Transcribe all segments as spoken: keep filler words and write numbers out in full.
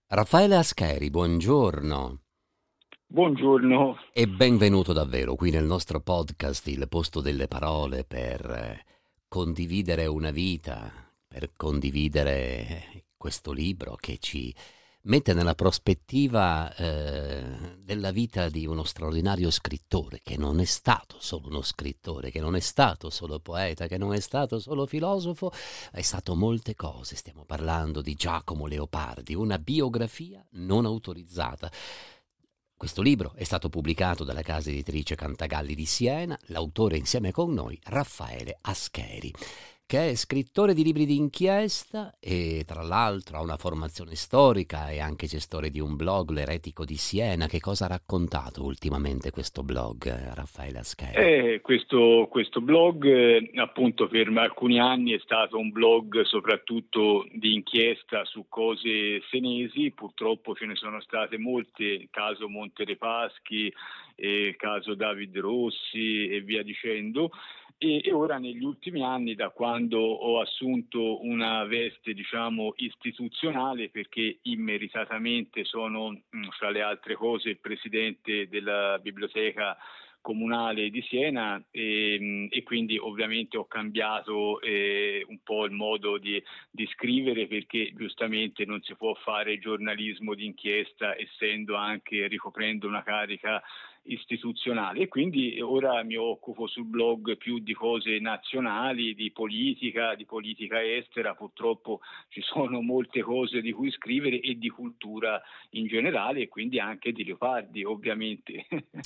Raffaele Ascheri, buongiorno Buongiorno. e benvenuto davvero qui nel nostro podcast Il posto delle parole per eh, condividere una vita, per condividere questo libro che ci mette nella prospettiva eh, della vita di uno straordinario scrittore che non è stato solo uno scrittore, che non è stato solo poeta, che non è stato solo filosofo, è stato molte cose. Stiamo parlando di Giacomo Leopardi, una biografia non autorizzata. Questo libro è stato pubblicato dalla casa editrice Cantagalli di Siena, l'autore insieme con noi, Raffaele Ascheri, che è scrittore di libri d'inchiesta e tra l'altro ha una formazione storica e anche gestore di un blog, L'Eretico di Siena. Che cosa ha raccontato ultimamente questo blog, eh, Raffaele Ascheri? Eh, questo, questo blog eh, appunto per alcuni anni è stato un blog soprattutto di inchiesta su cose senesi. Purtroppo ce ne sono state molte, caso Monte dei Paschi, eh, caso David Rossi e via dicendo. E, e ora negli ultimi anni, da quando ho assunto una veste diciamo istituzionale, perché immeritatamente sono mh, fra le altre cose il presidente della biblioteca comunale di Siena e, e quindi ovviamente ho cambiato eh, un po' il modo di, di scrivere, perché giustamente non si può fare giornalismo d'inchiesta essendo anche ricoprendo una carica istituzionale, e quindi ora mi occupo sul blog più di cose nazionali, di politica, di politica estera. Purtroppo ci sono molte cose di cui scrivere e di cultura in generale, e quindi anche di Leopardi ovviamente.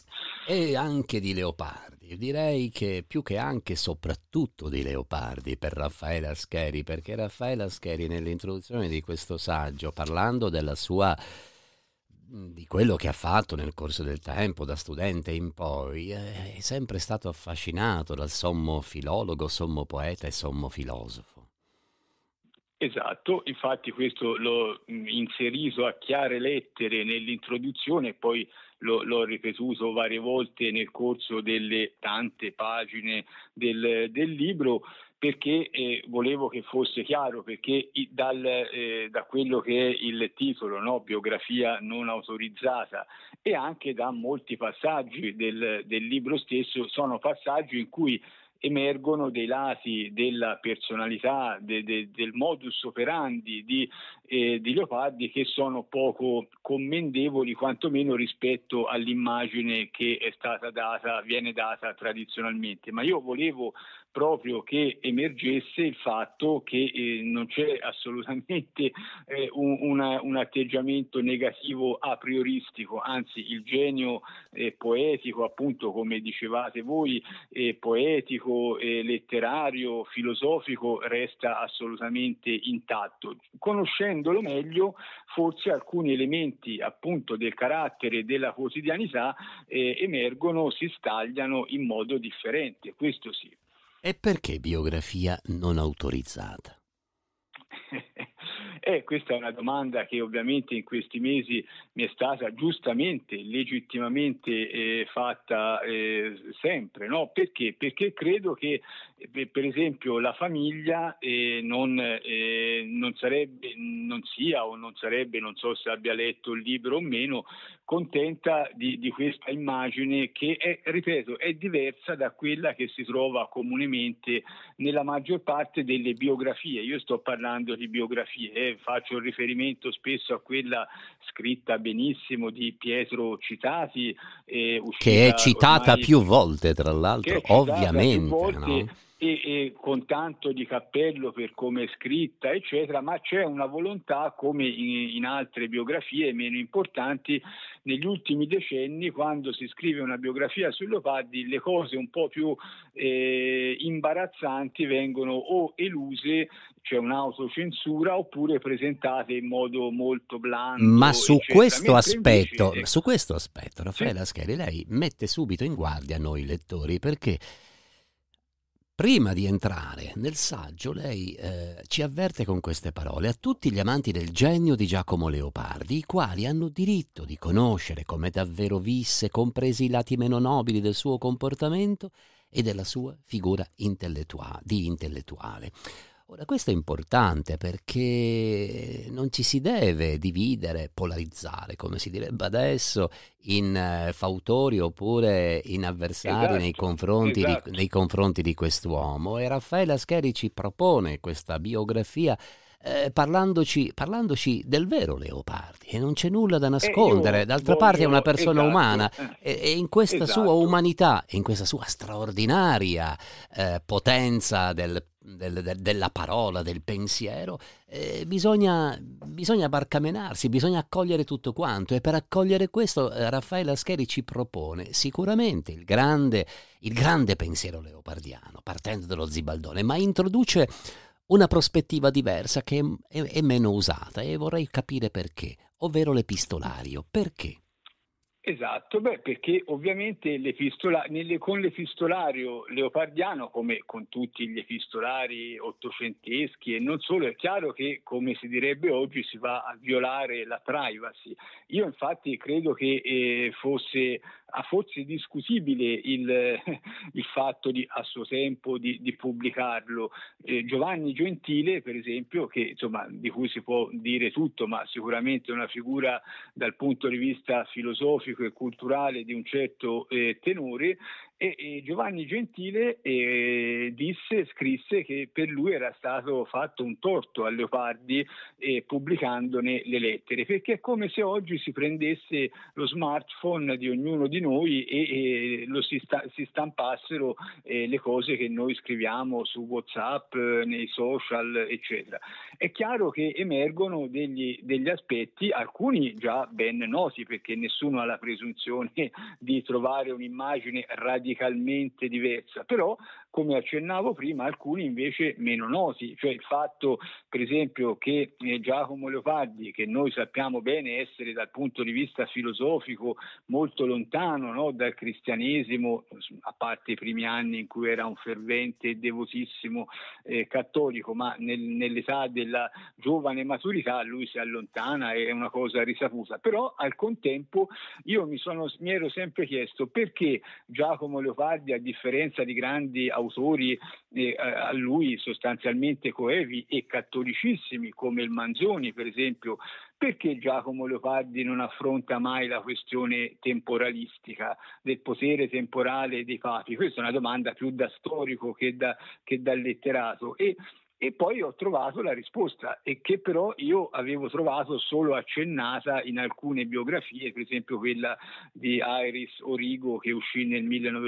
E anche di Leopardi, direi che più che anche soprattutto di Leopardi per Raffaele Ascheri, perché Raffaele Ascheri nell'introduzione di questo saggio, parlando della sua di quello che ha fatto nel corso del tempo da studente in poi, è sempre stato affascinato dal sommo filologo, sommo poeta e sommo filosofo. Esatto, infatti questo l'ho inserito a chiare lettere nell'introduzione e poi lo, l'ho ripetuto varie volte nel corso delle tante pagine del, del libro, perché eh, volevo che fosse chiaro, perché i, dal, eh, da quello che è il titolo, no? Biografia non autorizzata, e anche da molti passaggi del, del libro stesso, sono passaggi in cui emergono dei lati della personalità, de, de, del modus operandi di, eh, di Leopardi che sono poco commendevoli, quantomeno rispetto all'immagine che è stata data, viene data tradizionalmente. Ma io volevo proprio che emergesse il fatto che eh, non c'è assolutamente eh, un, una, un atteggiamento negativo a prioristico, anzi il genio eh, poetico, appunto come dicevate voi, eh, poetico, eh, letterario, filosofico resta assolutamente intatto. Conoscendolo meglio, forse alcuni elementi appunto del carattere e della quotidianità eh, emergono, si stagliano in modo differente, questo sì. E perché biografia non autorizzata? Eh, questa è una domanda che ovviamente in questi mesi mi è stata giustamente, legittimamente eh, fatta eh, sempre, no? Perché? Perché credo che eh, per esempio la famiglia eh, non, eh, non sarebbe, non sia o non sarebbe, non so se abbia letto il libro o meno, contenta di, di questa immagine che è, ripeto, è diversa da quella che si trova comunemente nella maggior parte delle biografie. Io sto parlando di biografie, eh, faccio riferimento spesso a quella scritta benissimo di Pietro Citati, eh, Che è uscita citata ormai, più volte, tra che l'altro, è citata più ovviamente, volte no? e, e con tanto di cappello per come è scritta, eccetera, ma c'è una volontà, come in, in altre biografie meno importanti, negli ultimi decenni, quando si scrive una biografia su Leopardi, le cose un po' più eh, imbarazzanti vengono o eluse, c'è un'autocensura, oppure presentate in modo molto Ma blando, su eccetera. questo Mentre invece, aspetto, ecco, su questo aspetto, sì. Raffaele Ascheri, lei mette subito in guardia noi lettori, perché prima di entrare nel saggio lei eh, ci avverte con queste parole: a tutti gli amanti del genio di Giacomo Leopardi, i quali hanno diritto di conoscere come davvero visse, compresi i lati meno nobili del suo comportamento e della sua figura intellettua- di intellettuale. Ora, questo è importante perché non ci si deve dividere, polarizzare, come si direbbe adesso, in eh, fautori oppure in avversari nei Esatto, confronti di, esatto. nei confronti di quest'uomo. E Raffaele Ascheri ci propone questa biografia eh, parlandoci, parlandoci del vero Leopardi, e non c'è nulla da E nascondere. io D'altra parte è una voglio, persona umana, esatto, eh, e, e in questa sua esatto. umanità, e in questa sua straordinaria eh, potenza del, del- del- della parola, del pensiero, eh, bisogna, bisogna barcamenarsi, bisogna accogliere tutto quanto, e per accogliere questo eh, Raffaele Ascheri ci propone sicuramente il grande, il grande pensiero leopardiano, partendo dallo Zibaldone, ma introduce una prospettiva diversa che è, è- è meno usata, e vorrei capire perché, ovvero l'epistolario. Perché? Esatto, beh, perché ovviamente l'epistola, nelle- con l'epistolario leopardiano, come con tutti gli epistolari ottocenteschi e non solo, è chiaro che, come si direbbe oggi, si va a violare la privacy. Io infatti credo che eh, fosse, ah, fosse discutibile il, il fatto di, a suo tempo di, di pubblicarlo. Eh, Giovanni Gentile, per esempio, che insomma di cui si può dire tutto, ma sicuramente è una figura dal punto di vista filosofico e culturale di un certo eh, tenore, e, e Giovanni Gentile eh, disse, scrisse che per lui era stato fatto un torto a Leopardi eh, pubblicandone le lettere, perché è come se oggi si prendesse lo smartphone di ognuno di noi e, e lo si, sta, si stampassero eh, le cose che noi scriviamo su WhatsApp, eh, nei social, eccetera. È chiaro che emergono degli, degli aspetti, alcuni già ben noti, perché nessuno ha la presunzione di trovare un'immagine radicalmente diversa, però, come accennavo prima, alcuni invece meno noti, cioè il fatto, per esempio, che eh, Giacomo Leopardi, che noi sappiamo bene essere dal punto di vista filosofico molto lontano, no, dal cristianesimo, a parte i primi anni in cui era un fervente e devotissimo eh, cattolico, ma nel, nell'età della giovane maturità lui si allontana, è una cosa risaputa. Però al contempo io mi, sono, mi ero sempre chiesto perché Giacomo Leopardi, a differenza di grandi autori eh, a lui sostanzialmente coevi e cattolicissimi come il Manzoni, per esempio, perché Giacomo Leopardi non affronta mai la questione temporalistica del potere temporale dei papi? Questa è una domanda più da storico che da, che da letterato. E E poi ho trovato la risposta, e che però io avevo trovato solo accennata in alcune biografie, per esempio quella di Iris Origo che uscì nel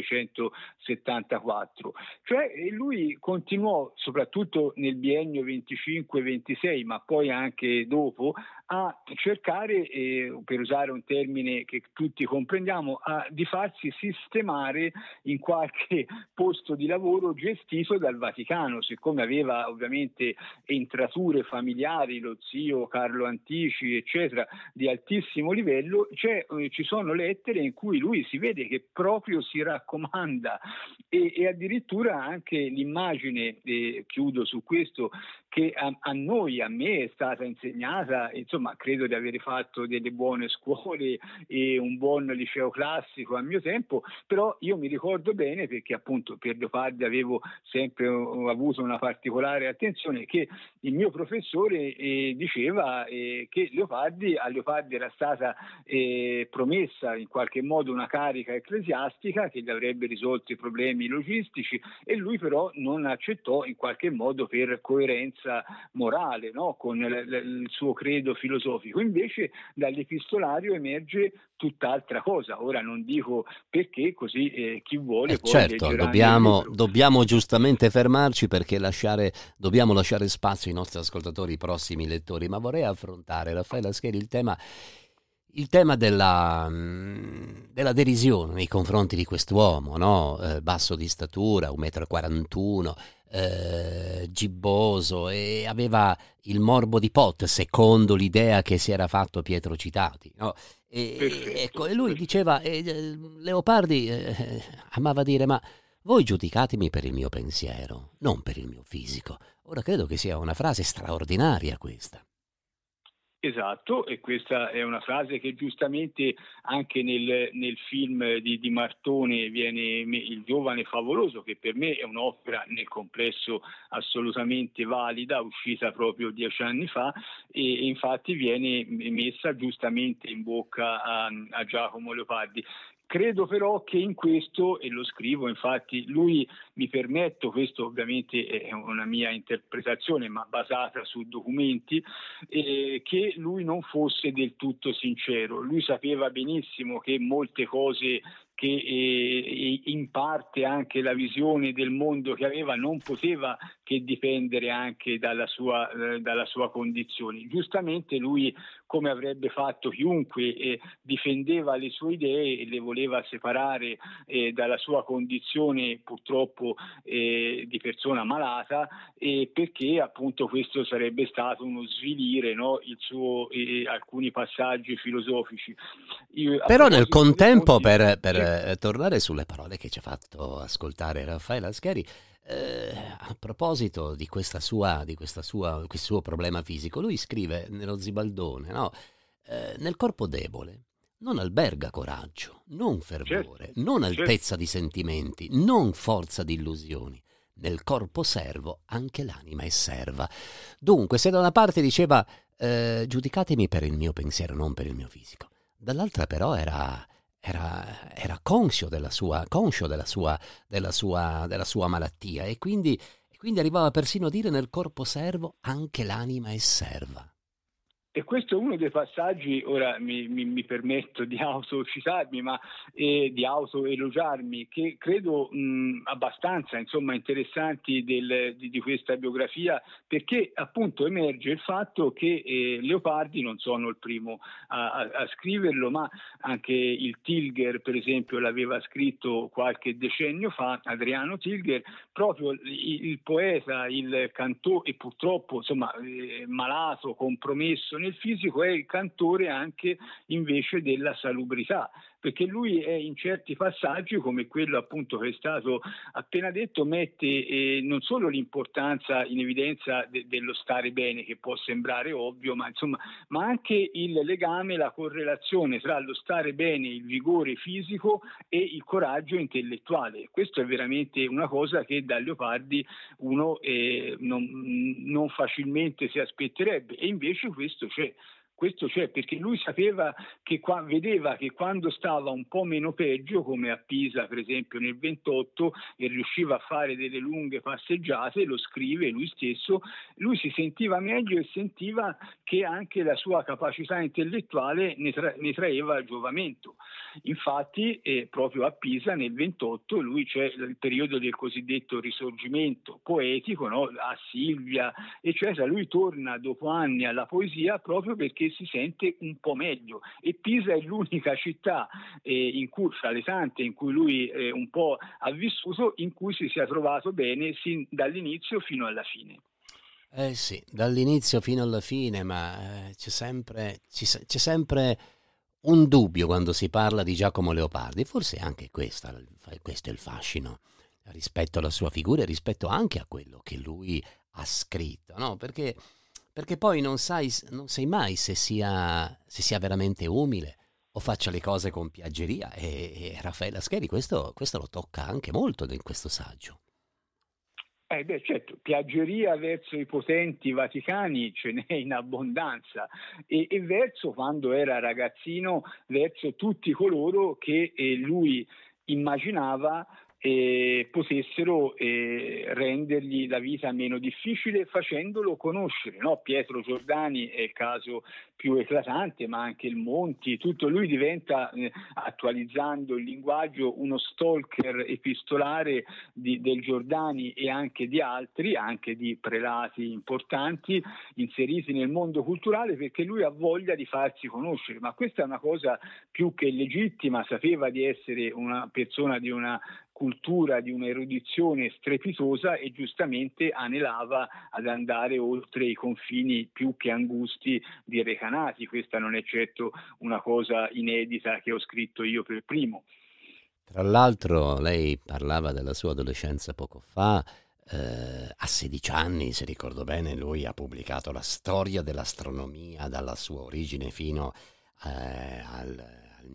millenovecentosettantaquattro. Cioè lui continuò, soprattutto nel biennio venticinque ventisei, ma poi anche dopo, a cercare, eh, per usare un termine che tutti comprendiamo, a, di farsi sistemare in qualche posto di lavoro gestito dal Vaticano, siccome aveva ovviamente entrature familiari, lo zio Carlo Antici, eccetera, di altissimo livello. C'è, eh, ci sono lettere in cui lui si vede che proprio si raccomanda, e, e addirittura anche l'immagine, eh, chiudo su questo, che a, a noi, a me è stata insegnata, insomma credo di aver fatto delle buone scuole e un buon liceo classico a mio tempo, però io mi ricordo bene, perché appunto per Leopardi avevo sempre uh, avuto una particolare attenzione, che il mio professore eh, diceva eh, che Leopardi, a Leopardi era stata eh, promessa in qualche modo una carica ecclesiastica che gli avrebbe risolto i problemi logistici, e lui però non accettò, in qualche modo per coerenza morale, no? Con l- l- il suo credo filosofico. Invece dall'epistolario emerge tutt'altra cosa. Ora non dico perché, così eh, chi vuole Eh poi certo, leggerà nel dobbiamo, libro. dobbiamo giustamente fermarci, perché lasciare, dobbiamo lasciare spazio ai nostri ascoltatori, i prossimi lettori, ma vorrei affrontare, Raffaele Ascheri, il tema, il tema della, mh, della derisione nei confronti di quest'uomo, no? Eh, basso di statura, un metro e quarantuno, eh, gibboso, e aveva il morbo di Pot, secondo l'idea che si era fatto Pietro Citati, no? E, ecco, Perfetto, e lui perfetto. diceva, eh, eh, Leopardi eh, amava dire: ma voi giudicatemi per il mio pensiero, non per il mio fisico. Ora credo che sia una frase straordinaria questa. Esatto, e questa è una frase che giustamente anche nel, nel film di, di Martone viene, Il giovane favoloso, che per me è un'opera nel complesso assolutamente valida, uscita proprio dieci anni fa, e, e infatti viene messa giustamente in bocca a, a Giacomo Leopardi. Credo però che in questo, e lo scrivo infatti, lui, mi permetto, questo ovviamente è una mia interpretazione ma basata su documenti, eh, che lui non fosse del tutto sincero. Lui sapeva benissimo che molte cose che eh, in parte anche la visione del mondo che aveva non poteva che dipendere anche dalla sua, eh, dalla sua condizione. Giustamente lui, come avrebbe fatto chiunque, eh, difendeva le sue idee e le voleva separare eh, dalla sua condizione purtroppo eh, di persona malata, eh, perché appunto questo sarebbe stato uno svilire, no? Il suo, eh, alcuni passaggi filosofici. Io, Però nel contempo, punti, per, per eh, tornare sulle parole che ci ha fatto ascoltare Raffaele Ascheri, eh, a proposito di questa sua, di questa sua, questo suo problema fisico, lui scrive nello Zibaldone, no? Eh, nel corpo debole non alberga coraggio, non fervore, certo, non altezza certo. di sentimenti, non forza di illusioni. Nel corpo servo anche l'anima è serva. Dunque, se da una parte diceva eh, giudicatemi per il mio pensiero, non per il mio fisico, dall'altra però era, era, era conscio della sua, conscio della sua, della sua, della sua malattia, e quindi, e quindi arrivava persino a dire nel corpo servo anche l'anima è serva. E questo è uno dei passaggi, ora mi, mi, mi permetto di autocitarmi, ma eh, di autoelogiarmi, che credo mh, abbastanza insomma interessanti del, di, di questa biografia, perché appunto emerge il fatto che eh, Leopardi non sono il primo a, a, a scriverlo, ma anche il Tilger per esempio l'aveva scritto qualche decennio fa, Adriano Tilger, proprio il, il poeta, il cantore, e purtroppo insomma eh, malato, compromesso nel fisico, è il cantore anche invece della salubrità, perché lui è in certi passaggi, come quello appunto che è stato appena detto, mette eh, non solo l'importanza in evidenza de- dello stare bene, che può sembrare ovvio, ma insomma, ma anche il legame, la correlazione tra lo stare bene, il vigore fisico e il coraggio intellettuale. Questo è veramente una cosa che da Leopardi uno eh, non, non facilmente si aspetterebbe, e invece questo c'è. Questo c'è perché lui sapeva che qua, vedeva che quando stava un po' meno peggio, come a Pisa per esempio nel ventotto, e riusciva a fare delle lunghe passeggiate, lo scrive lui stesso, lui si sentiva meglio e sentiva che anche la sua capacità intellettuale ne, tra, ne traeva giovamento. Infatti eh, proprio a Pisa nel ventotto lui c'è il periodo del cosiddetto risorgimento poetico, no? A Silvia eccetera, lui torna dopo anni alla poesia proprio perché si sente un po' meglio, e Pisa è l'unica città eh, in cui, fra le tante in cui lui eh, un po' ha vissuto, in cui si sia trovato bene sin dall'inizio fino alla fine. Eh sì, dall'inizio fino alla fine, ma eh, c'è sempre c'è, c'è sempre un dubbio quando si parla di Giacomo Leopardi, forse anche questa, questo è il fascino rispetto alla sua figura e rispetto anche a quello che lui ha scritto, no? Perché Perché poi non sai, non sai mai se sia, se sia veramente umile o faccia le cose con piaggeria, e, e Raffaele Ascheri questo, questo lo tocca anche molto in questo saggio. Eh beh, certo, piaggeria verso i potenti vaticani ce n'è in abbondanza, e, e verso, quando era ragazzino, verso tutti coloro che eh, lui immaginava eh, potessero eh, rendergli la vita meno difficile facendolo conoscere, no? Pietro Giordani è il caso più eclatante, ma anche il Monti, tutto. Lui diventa, eh, attualizzando il linguaggio, uno stalker epistolare di, del Giordani e anche di altri, anche di prelati importanti inseriti nel mondo culturale, perché lui ha voglia di farsi conoscere, ma questa è una cosa più che legittima. Sapeva di essere una persona di una cultura, di un'erudizione strepitosa, e giustamente anelava ad andare oltre i confini più che angusti di Recanati. Questa non è certo una cosa inedita che ho scritto io per primo. Tra l'altro lei parlava della sua adolescenza poco fa, eh, a sedici anni, se ricordo bene, lui ha pubblicato la storia dell'astronomia dalla sua origine fino eh, al, al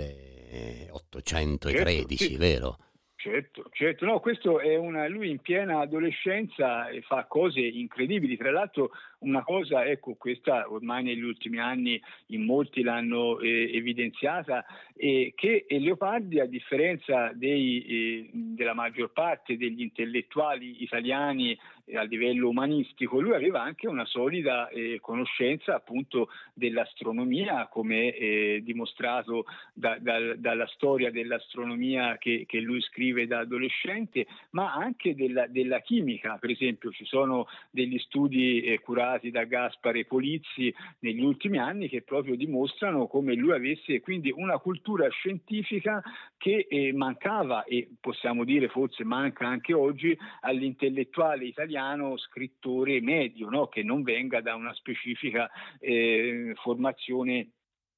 Certo, milleottocentotredici, sì. vero? Certo, certo, no, questo è una, lui in piena adolescenza e fa cose incredibili, tra l'altro una cosa, ecco, questa ormai negli ultimi anni in molti l'hanno eh, evidenziata, eh, che Leopardi, a differenza dei, eh, della maggior parte degli intellettuali italiani eh, a livello umanistico, lui aveva anche una solida eh, conoscenza appunto dell'astronomia, come eh, dimostrato da, da, dalla storia dell'astronomia che, che lui scrive da adolescente, ma anche della, della chimica. Per esempio ci sono degli studi eh, curati da Gaspare Polizzi negli ultimi anni che proprio dimostrano come lui avesse quindi una cultura scientifica che eh, mancava, e possiamo dire forse manca anche oggi, all'intellettuale italiano scrittore medio, no? Che non venga da una specifica eh, formazione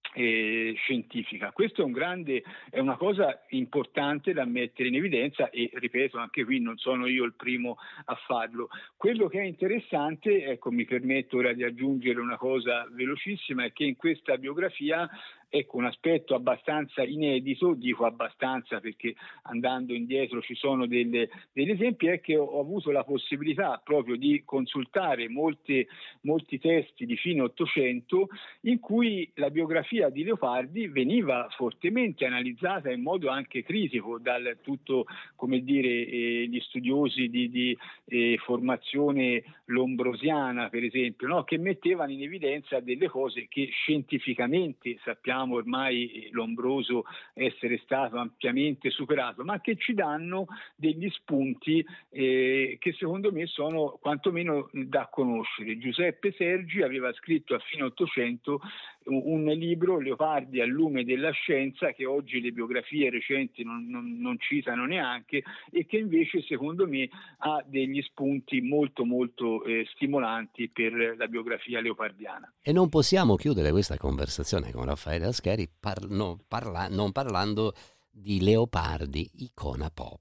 Eh, scientifica. Questo è un grande, è una cosa importante da mettere in evidenza, e ripeto, anche qui non sono io il primo a farlo. Quello che è interessante, ecco, mi permetto ora di aggiungere una cosa velocissima, è che in questa biografia, ecco, un aspetto abbastanza inedito, dico abbastanza perché andando indietro ci sono delle, degli esempi, è che ho, ho avuto la possibilità proprio di consultare molte, molti testi di fine Ottocento in cui la biografia di Leopardi veniva fortemente analizzata in modo anche critico dal tutto, come dire, eh, gli studiosi di, di eh, formazione lombrosiana, per esempio, no? Che mettevano in evidenza delle cose che scientificamente sappiamo ormai Lombroso essere stato ampiamente superato, ma che ci danno degli spunti eh, che secondo me sono quantomeno da conoscere. Giuseppe Sergi aveva scritto a fine Ottocento un libro, Leopardi al lume della scienza, che oggi le biografie recenti non, non, non citano neanche, e che invece secondo me ha degli spunti molto molto eh, stimolanti per la biografia leopardiana. E non possiamo chiudere questa conversazione con Raffaele Ascheri par- no, parla- non parlando di Leopardi, icona pop.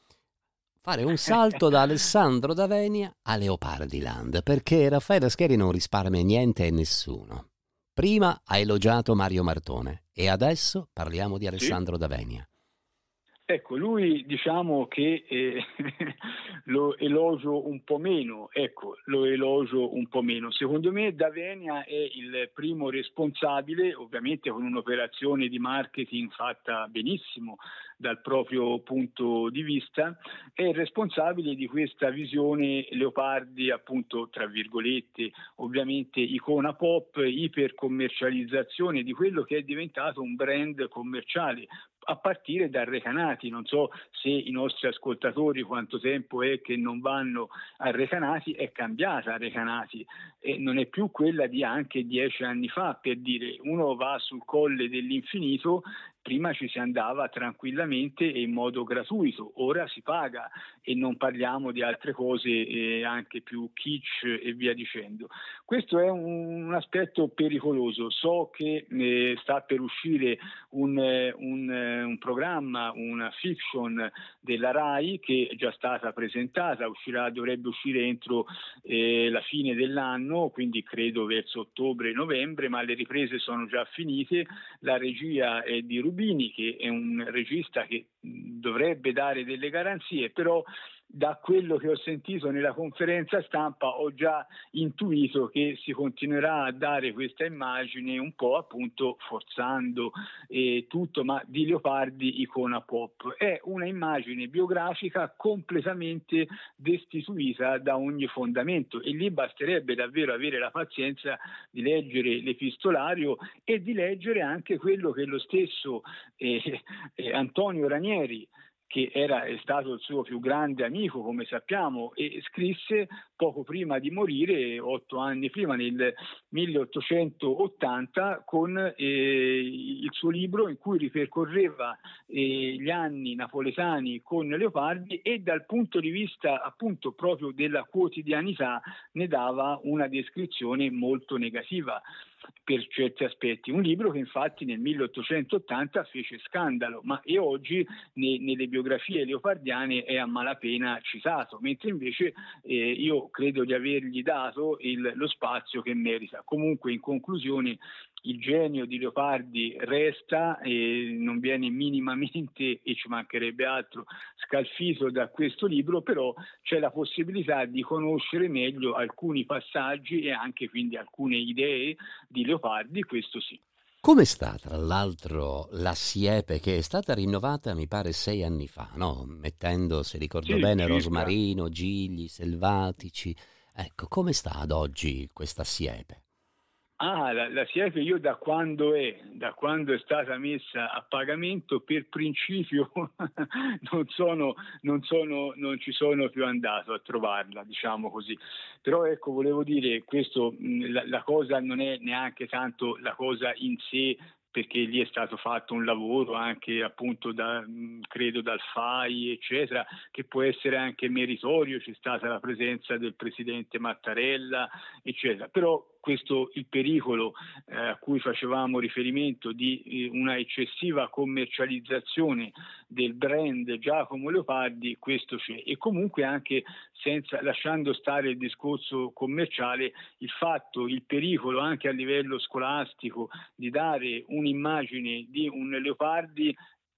Fare un salto da Alessandro D'Avenia a Leopardiland, perché Raffaele Ascheri non risparmia niente e nessuno. Prima ha elogiato Mario Martone e adesso parliamo di Alessandro Sì. D'Avenia. Ecco, lui diciamo che eh, lo elogio un po' meno, ecco, lo elogio un po' meno. Secondo me D'Avenia è il primo responsabile, ovviamente con un'operazione di marketing fatta benissimo dal proprio punto di vista, è il responsabile di questa visione Leopardi, appunto, tra virgolette, ovviamente icona pop, ipercommercializzazione di quello che è diventato un brand commerciale, a partire da Recanati. Non so se i nostri ascoltatori quanto tempo è che non vanno a Recanati, è cambiata Recanati e non è più quella di anche dieci anni fa, per dire. Uno va sul Colle dell'Infinito, prima ci si andava tranquillamente e in modo gratuito, ora si paga, e non parliamo di altre cose eh, anche più kitsch e via dicendo. Questo è un, un aspetto pericoloso. So che eh, sta per uscire un, un, un programma, una fiction della RAI che è già stata presentata, uscirà, dovrebbe uscire entro eh, la fine dell'anno, quindi credo verso ottobre-novembre, ma le riprese sono già finite. La regia è di Rubini, che è un regista che dovrebbe dare delle garanzie, però da quello che ho sentito nella conferenza stampa ho già intuito che si continuerà a dare questa immagine un po' appunto forzando eh, tutto, ma di Leopardi icona pop. È una immagine biografica completamente destituita da ogni fondamento, e lì basterebbe davvero avere la pazienza di leggere l'epistolario e di leggere anche quello che lo stesso eh, eh, Antonio Ranieri, che era, è stato il suo più grande amico, come sappiamo, e scrisse poco prima di morire, otto anni prima, nel milleottocentottanta, con eh, il suo libro in cui ripercorreva eh, gli anni napoletani con Leopardi, e dal punto di vista appunto proprio della quotidianità ne dava una descrizione molto negativa. per certi aspetti. Un libro che infatti nel milleottocentottanta fece scandalo, ma e oggi ne, nelle biografie leopardiane è a malapena citato, mentre invece eh, io credo di avergli dato il, lo spazio che merita. Comunque, in conclusione, il genio di Leopardi resta e non viene minimamente, e ci mancherebbe altro, scalfito da questo libro, però c'è la possibilità di conoscere meglio alcuni passaggi e anche quindi alcune idee di Leopardi, questo sì. Come sta, tra l'altro, la Siepe, che è stata rinnovata, mi pare, sei anni fa, no? Mettendo, se ricordo Sì, bene, circa. rosmarino, gigli, selvatici. Ecco, come sta ad oggi questa Siepe? Ah, la, la Siepe io da quando è, da quando è stata messa a pagamento, per principio non sono, non sono, non ci sono più andato a trovarla, diciamo così. Però ecco, volevo dire, questo, la, la cosa non è neanche tanto la cosa in sé, perché lì è stato fatto un lavoro anche appunto da, credo dal F A I eccetera, che può essere anche meritorio, c'è stata la presenza del presidente Mattarella eccetera, però questo il pericolo eh, a cui facevamo riferimento di eh, una eccessiva commercializzazione del brand Giacomo Leopardi, questo c'è. E comunque anche senza, lasciando stare il discorso commerciale, il fatto, il pericolo anche a livello scolastico di dare un'immagine di un Leopardi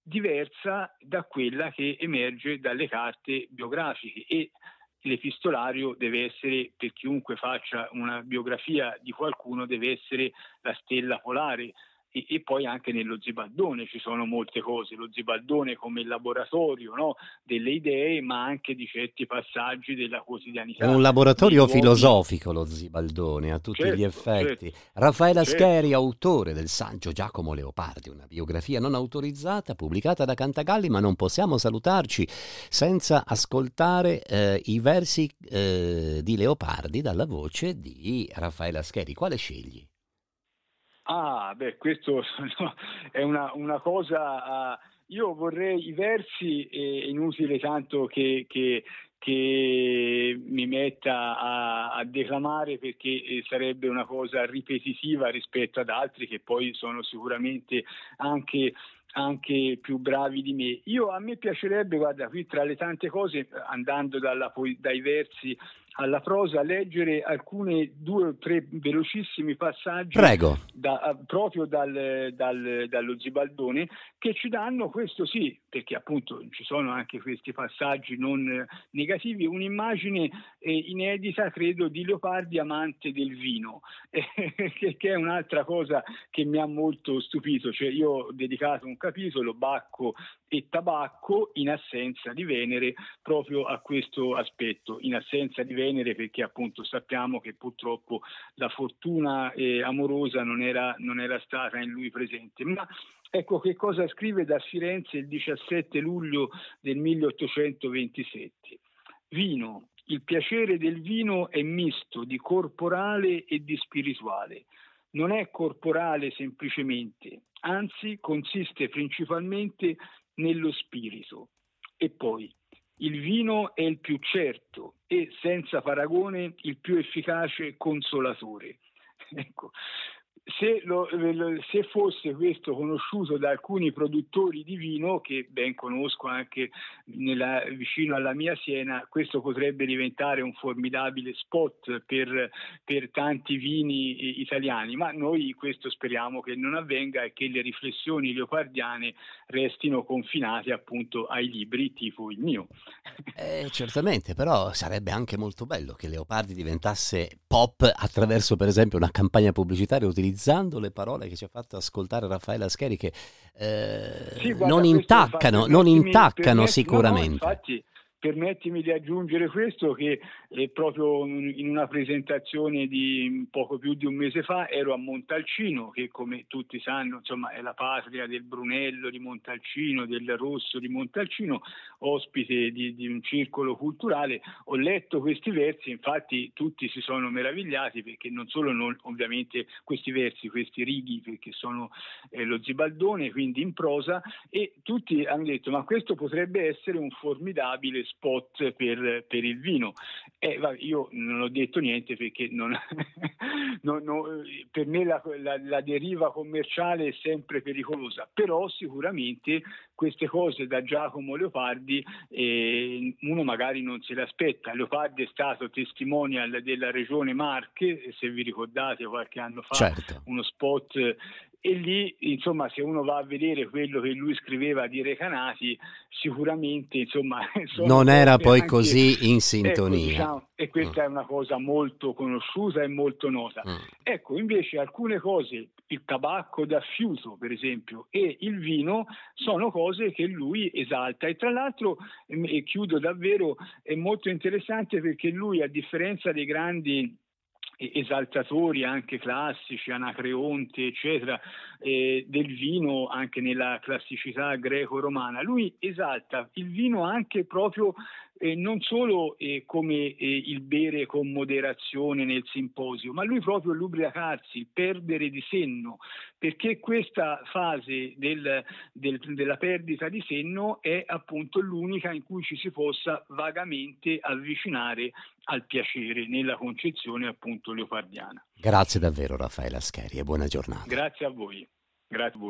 diversa da quella che emerge dalle carte biografiche, e l'epistolario deve essere, per chiunque faccia una biografia di qualcuno, deve essere la stella polare. E, e poi anche nello Zibaldone ci sono molte cose, lo Zibaldone come laboratorio, no, delle idee, ma anche di certi passaggi della È quotidianità. un laboratorio Luoghi... filosofico lo Zibaldone, a tutti gli Certo, effetti. certo, Raffaella certo. Scheri, autore del saggio Giacomo Leopardi, una biografia non autorizzata pubblicata da Cantagalli, ma non possiamo salutarci senza ascoltare eh, i versi eh, di Leopardi dalla voce di Raffaella Scheri. Quale scegli? Ah, beh, questo no, è una, una cosa... Uh, io vorrei i versi, è inutile tanto che... che che mi metta a, a declamare, perché sarebbe una cosa ripetitiva rispetto ad altri che poi sono sicuramente anche, anche più bravi di me. Io, a me piacerebbe, guarda, qui tra le tante cose, andando dalla, dai versi alla prosa, leggere alcune due o tre velocissimi passaggi. Prego. Da, proprio dal, dal, dallo Zibaldone, che ci danno, questo sì, perché appunto ci sono anche questi passaggi non negativi, un'immagine eh, inedita, credo, di Leopardi amante del vino, eh, che, che è un'altra cosa che mi ha molto stupito. Cioè, io ho dedicato un capitolo, Bacco e tabacco, in assenza di Venere, proprio a questo aspetto, in assenza di Venere perché appunto sappiamo che purtroppo la fortuna eh, amorosa non era, non era stata in lui presente. Ma ecco che cosa scrive da Firenze il diciassette luglio del milleottocentoventisette. Vino. Il piacere del vino è misto di corporale e di spirituale. Non è corporale semplicemente, anzi consiste principalmente nello spirito. E poi, il vino è il più certo e senza paragone il più efficace consolatore. Ecco, se, lo, se fosse questo conosciuto da alcuni produttori di vino, che ben conosco anche nella, vicino alla mia Siena, questo potrebbe diventare un formidabile spot per, per tanti vini italiani, ma noi questo speriamo che non avvenga e che le riflessioni leopardiane restino confinate appunto ai libri tipo il mio. Eh, certamente, però sarebbe anche molto bello che Leopardi diventasse pop attraverso, per esempio, una campagna pubblicitaria utilizzando le parole che ci ha fatto ascoltare Raffaella Scheri, che eh, sì, guarda, non intaccano, non intaccano sicuramente. No, no, infatti, permettimi di aggiungere questo, che eh, proprio in una presentazione di poco più di un mese fa ero a Montalcino, che come tutti sanno insomma è la patria del Brunello di Montalcino, del Rosso di Montalcino, ospite di, di un circolo culturale. Ho letto questi versi, infatti tutti si sono meravigliati, perché non solo non, ovviamente questi versi, questi righi, perché sono eh, lo Zibaldone, quindi in prosa, e tutti hanno detto ma questo potrebbe essere un formidabile spot per, per il vino. Eh, vabbè, io non ho detto niente perché non, non, non, per me la, la, la deriva commerciale è sempre pericolosa, però sicuramente queste cose da Giacomo Leopardi eh, uno magari non se le aspetta. Leopardi è stato testimonial della regione Marche, se vi ricordate qualche anno fa, certo. uno spot, e lì insomma se uno va a vedere quello che lui scriveva di Recanati sicuramente insomma non era poi anche, così in ecco, sintonia, diciamo, e questa mm. è una cosa molto conosciuta e molto nota. Mm. Ecco, invece alcune cose, il tabacco da fiuto per esempio e il vino, sono cose che lui esalta, e tra l'altro, e chiudo davvero, è molto interessante perché lui, a differenza dei grandi esaltatori anche classici, Anacreonte eccetera, eh, del vino anche nella classicità greco-romana, lui esalta il vino anche proprio eh, non solo eh, come eh, il bere con moderazione nel simposio, ma lui proprio l'ubriacarsi, il perdere di senno, perché questa fase del, del, della perdita di senno è appunto l'unica in cui ci si possa vagamente avvicinare al piacere nella concezione appunto leopardiana. Grazie davvero Raffaele Ascheri e buona giornata. Grazie a voi. Grazie a voi.